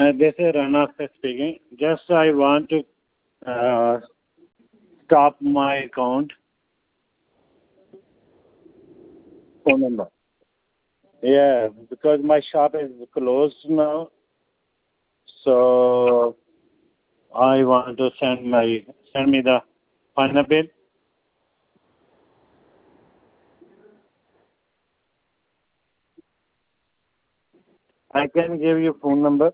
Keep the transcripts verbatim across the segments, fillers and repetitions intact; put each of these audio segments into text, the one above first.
Uh, this is Rana speaking. Just I want to uh, stop my account. Phone number. Yeah, because my shop is closed now, so I want to send my send me the final bill. I can give you phone number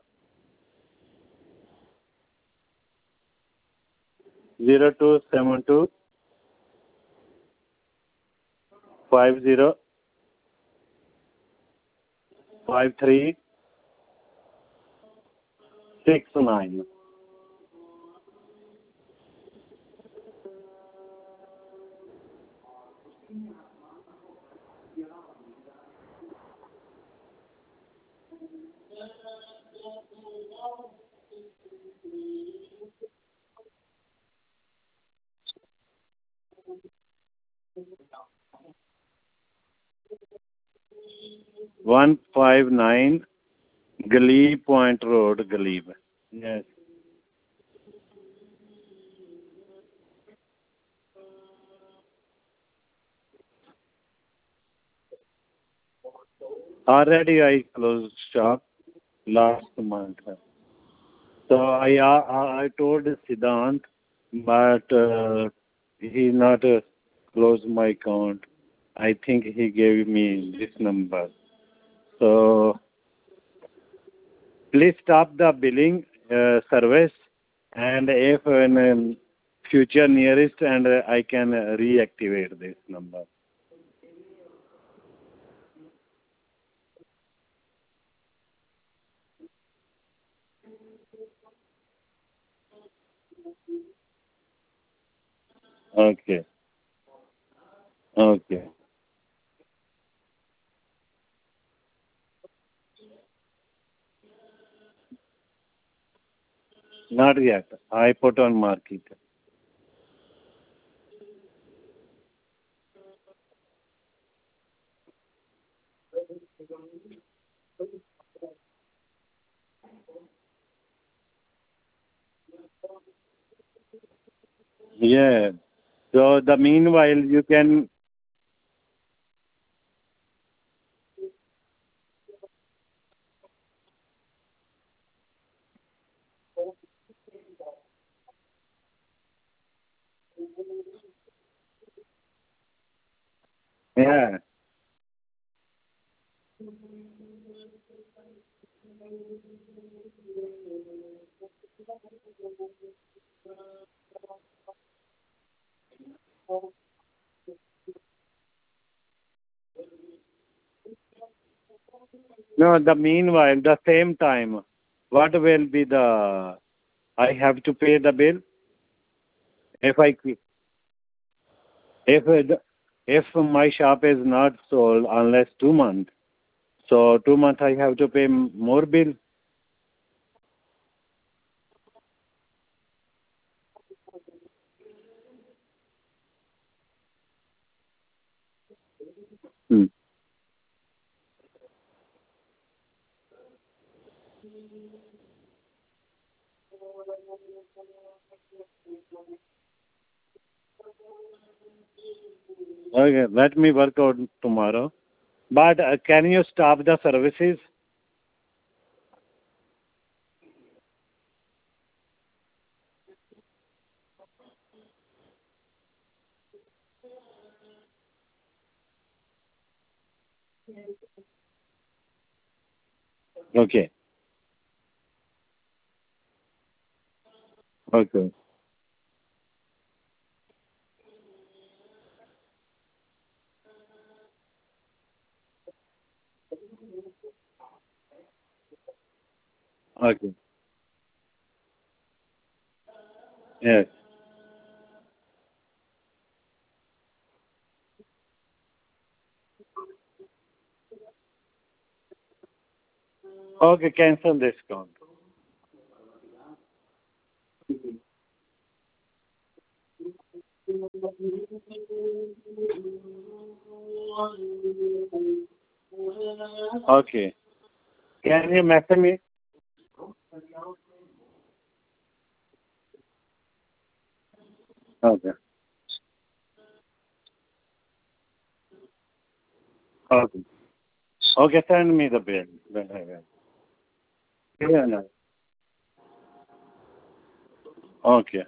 zero two seven two five zero five three six nine. One five nine Glebe Point Road, Glebe. Yes. Already I closed shop last month. So I I, I told Siddhant, but uh, he not uh, closed my account. I think he gave me this number. So please stop the billing uh, service, and if in um, future nearest, and uh, I can uh, reactivate this number. Okay. Okay. Not yet. I put on market. Yeah. So the meanwhile you can. Yeah. No, the meanwhile, the same time, what will be the, I have to pay the bill if I, que- if, it- if my shop is not sold unless two months, so two months I have to pay m- more bill. Hmm. Okay, let me work out tomorrow. But uh, can you stop the services? Okay. Okay. Okay. Yes. Okay, cancel this count. Okay. Can you message me? Okay. Okay. Okay, send me the bill. Yeah, no. Okay.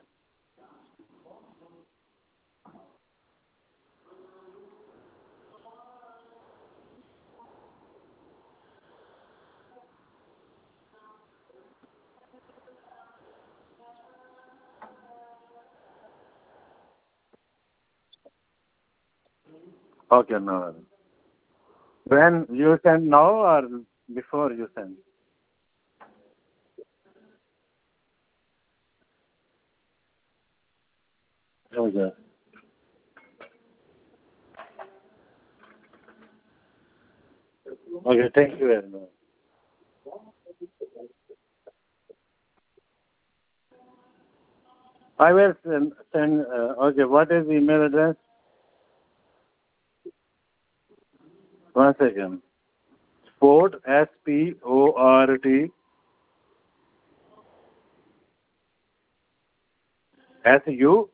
Okay, no. When you send now or before you send? Okay. Okay, thank you very much. I will send, send uh, okay, what is the email address? One second. Sport, S P O R T, S U,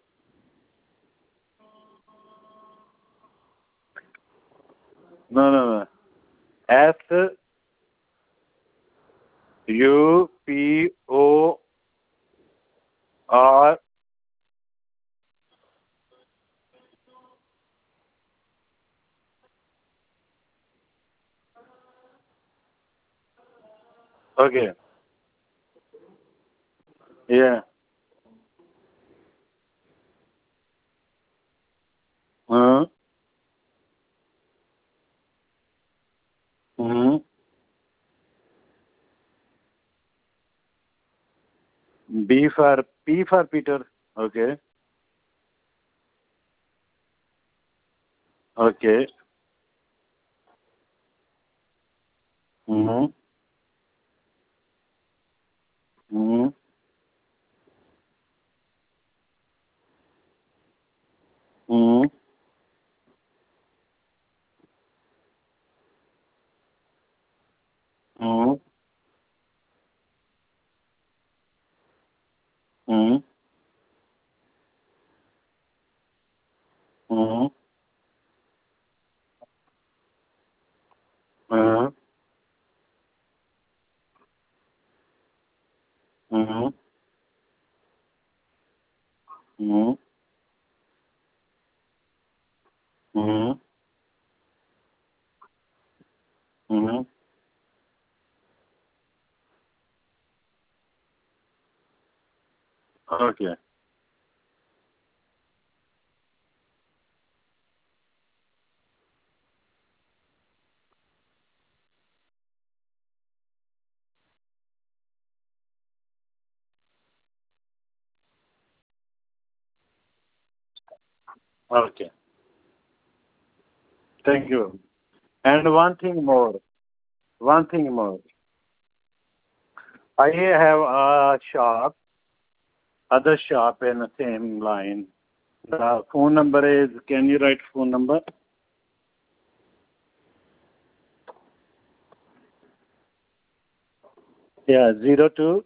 no, no, no. S U P O R, okay. Yeah. Uh, mm, B for, P for Peter. Okay. Okay. Mm, mm, mm, mm, mm, mm, uh, mm, mm, mm, mm. Okay. Okay. Thank you. And one thing more. One thing more. I have a shop, other shop in the same line. The phone number is, can you write phone number? Yeah, zero two.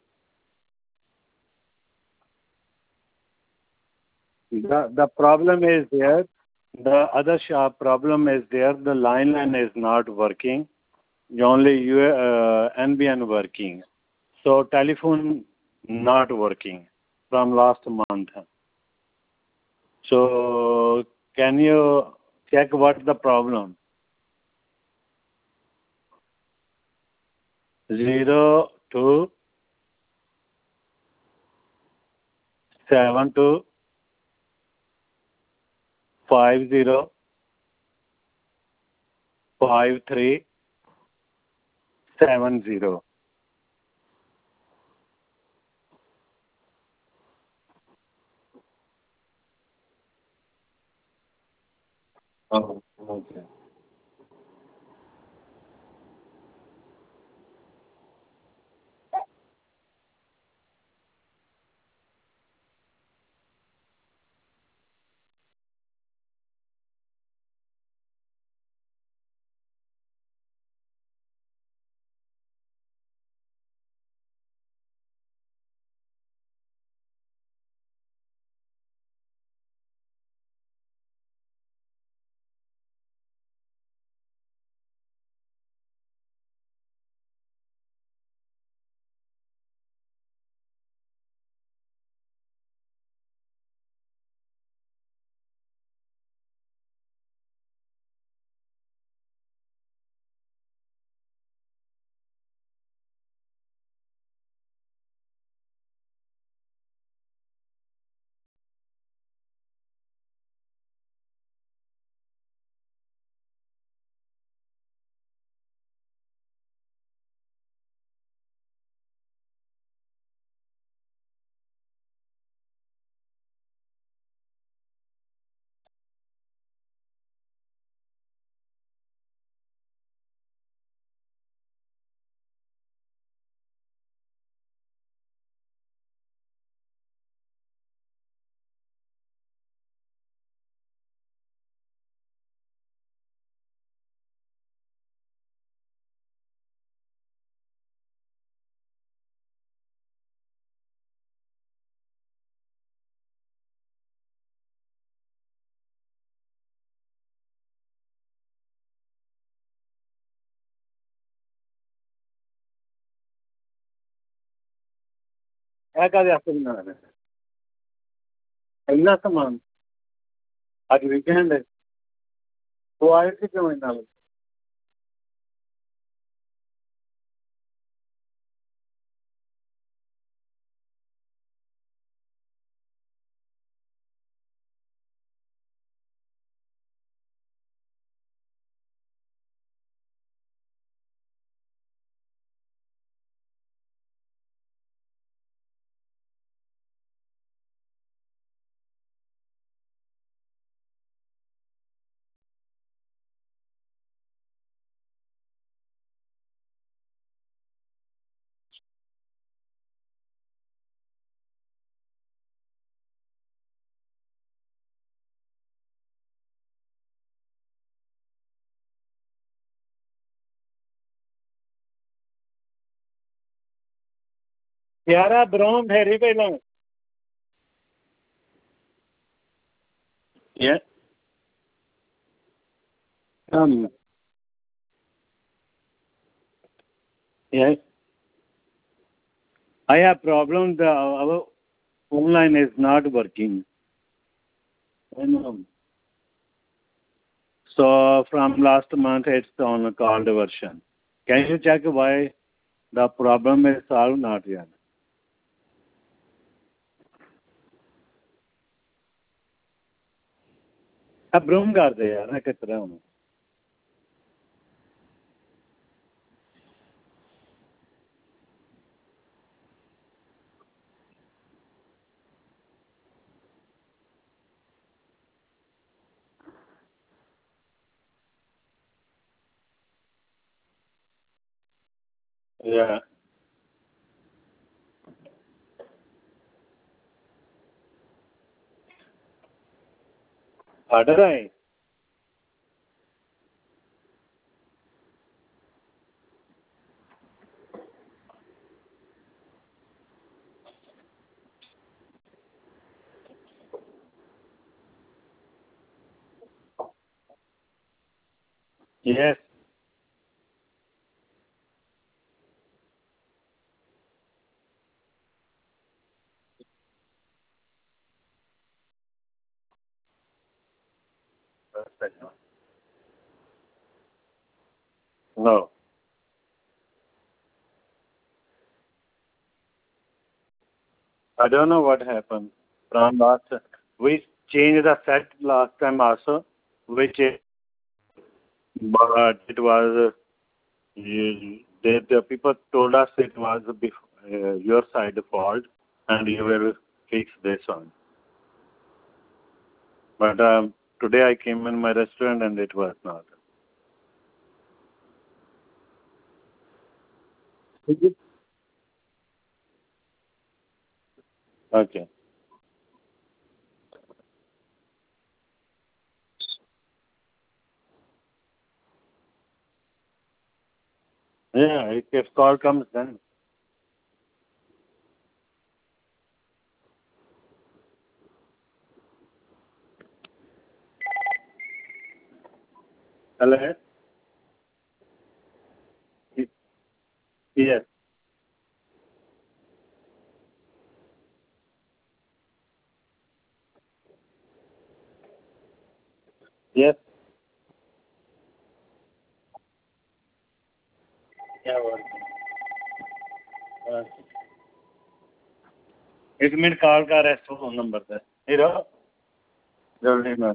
The, the problem is there. The other shop problem is there. The line line is not working. Only U, uh, N B N working. So telephone not working from last month. So can you check what the problem? Zero two seven two five zero five three seven zero. Oh, okay. ਇਹ ਕਾਹਦੇ ਵਾਸਤੇ ਬਣਾ ਰਹੇ ਇੰਨਾ ਸਮਾਨ ਅੱਜ weekend ਹੈ ਉਹ ਆਏ ਸੀ ਕਿਉਂ ਨਾਲ ਯਾਰਾ ਬਰੋਂ ਫੇਰੀ ਪਹਿਲਾਂ Yeah. Um, yeah. I have problem. The our online is not working. And, um, so from last month it's on a called version. Can you check why the problem is solved not yet? अब vroom कर दे यार मैं किस तरह हूँ Yeah. Order है Yes. No. I don't know what happened from last. We changed the set last time also, which but it was uh, the, the people told us it was bef- uh, your side fault and you will fix this one. But um, today I came in my restaurant and it was not. Okay. Yeah, if, if call comes then. Hello? Yes. Yes. Yeah, welcome. Uh, एक minute call का rest phone number पे hero जल्दी में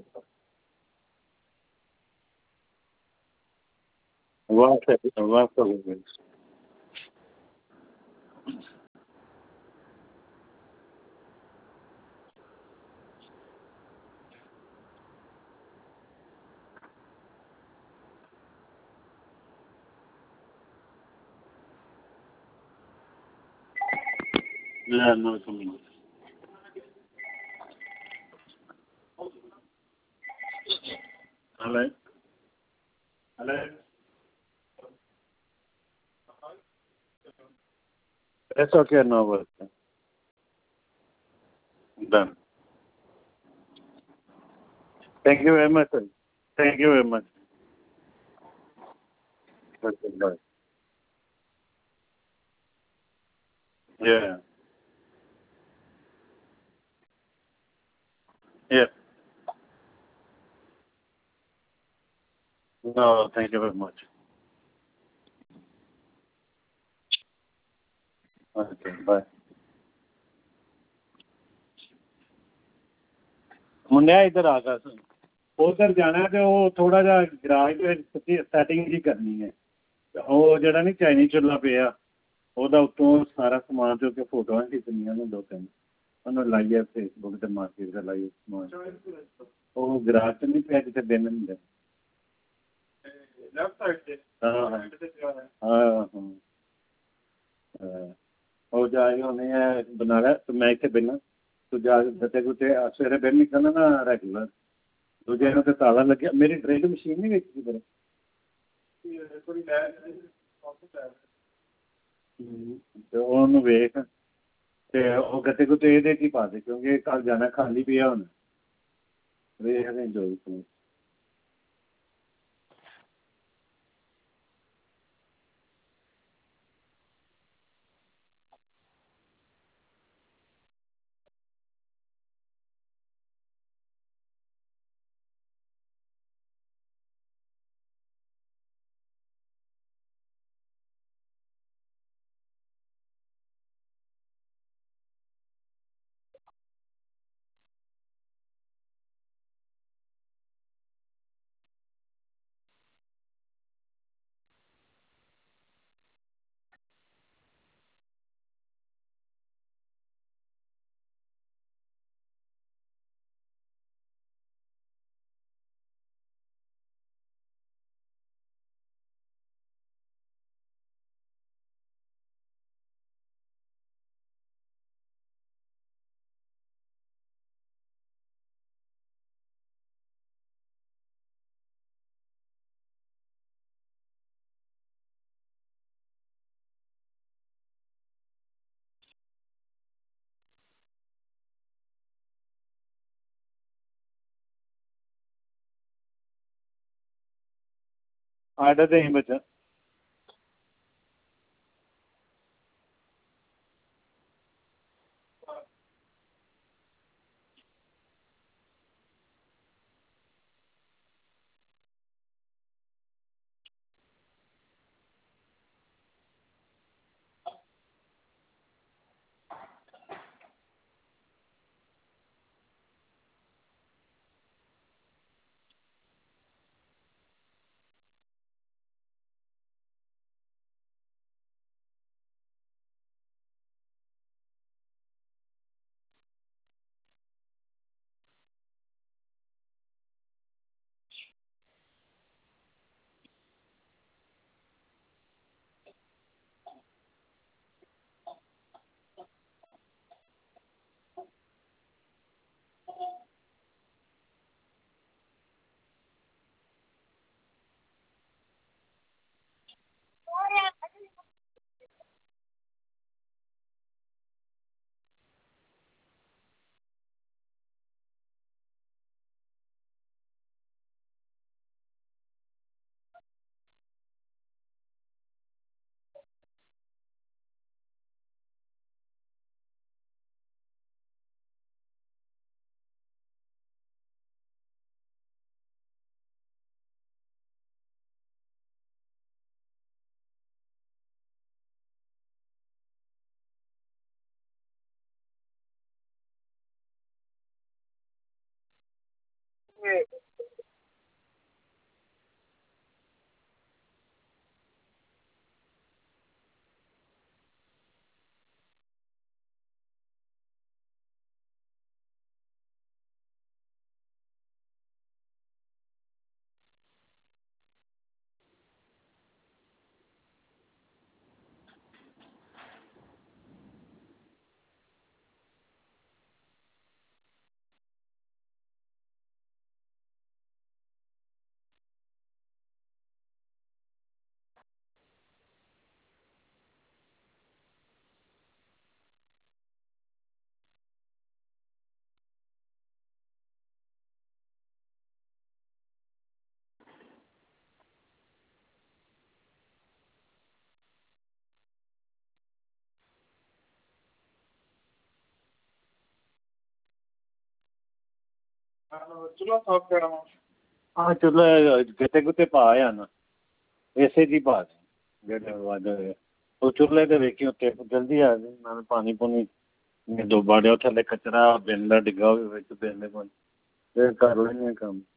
वहाँ से वहाँ से हो गई Yeah, no, coming. Hello? Hello? That's okay, no worries. Done. Thank you very much, sir. Thank you very much. Okay, bye. Yeah. Yeah. No, thank you very much. Okay, bye. ਮੁੰਡਿਆ ਇੱਧਰ ਆ ਗਾ ਉਧਰ ਜਾਣਾ ਤੇ ਉਹ ਥੋੜਾ ਜਿਹਾ ਗਰਾਜ ਦੇ ਵਿੱਚ ਸੈਟਿੰਗ ਜੀ ਕਰਨੀ ਹੈ ਉਹ ਜਿਹੜਾ ਨਹੀਂ ਚਾਈਨੀਜ਼ ਚੁੱਲ੍ਹਾ ਪਿਆ ਉਹਦਾ ਉੱਤੋਂ ਸਾਰਾ ਸਮਾਨ ਚੁੱਕ ਕੇ ਫੋਟੋਆਂ ਖਿੱਚਣੀਆਂ ਨੇ ਦੋ ਤਿੰਨ ਉਹਨੂੰ ਲਾਈਏ ਫੇਸਬੁੱਕ ਤੇ ਮਾਰਕੀਟ ਦਾ ਲਾਈਏ ਸਮਾਨ ਉਹ ਗਰਾਜ 'ਚ ਨਹੀਂ ਪਿਆ ਜਿੱਥੇ ਬਿਨ ਹੁੰਦੇ ਹਾਂ ਹਾਂ ਹਾਂ ਹਾਂ ਉਹ ਜਾ ਕੇ ਉਹਨੇ ਬਣਾ ਲਿਆ ਤੇ ਮੈਂ ਇੱਥੇ ਬਿਨ ਤੂੰ ਜਾ ਕੇ ਬੱਚੇ ਕੁੱਤੇ ਸਵੇਰੇ ਬਿਨ ਨਿਕਲਣਾ ਨਾ ਰੈਗੂਲਰ ਦੂਜੇ ਨੂੰ ਤਾਂ ਤਾਲਾ ਲੱਗਿਆ ਮੇਰੀ ਡਰਿਲ ਮਸ਼ੀਨ ਨਹੀਂ ਵੇਖੀ ਫਿਰ ਅਤੇ ਉਹਨੂੰ ਵੇਖ ਅਤੇ ਉਹ ਗੱਤੇ ਗੁੱਤੇ ਇਹਦੇ 'ਚ ਹੀ ਪਾ ਦੇ ਕਿਉਂਕਿ ਕੱਲ੍ਹ ਜਾਣਾ ਖਾਲੀ ਪਿਆ ਹੁਣ ਵੇਖਦੇ ਜੋ ਵੀ ਤੂੰ ਆਰਡਰ ਦੇ ਬੱਚਾ ਚੁੱਲ੍ਹਾ ਸਾਫ਼ ਕਰਾਂ ਵਾ ਹਾਂ ਚੁੱਲ੍ਹਾ ਕਿਤੇ ਕਿਤੇ ਪਾ ਆ ਨਾ ਇਸੇ ਦੀ ਪਾ ਦੇ ਜਿਹੜੇ ਵੱਧ ਹੋਏ ਉਹ ਚੁੱਲ੍ਹੇ 'ਤੇ ਵੇਖੀ ਉੱਤੇ ਜਲਦੀ ਆ ਜਾਏ ਨਾਲ ਪਾਣੀ ਪੂਣੀ ਡੁੱਬਾ ਡਿਆ ਥੱਲੇ ਕਚਰਾ ਬਿੱਲ ਦਾ ਡਿੱਗਾ ਹੋਵੇ ਵਿੱਚ ਬਿੱਲ ਫਿਰ ਕਰ ਲੈਂਦੇ ਹਾਂ ਕੰਮ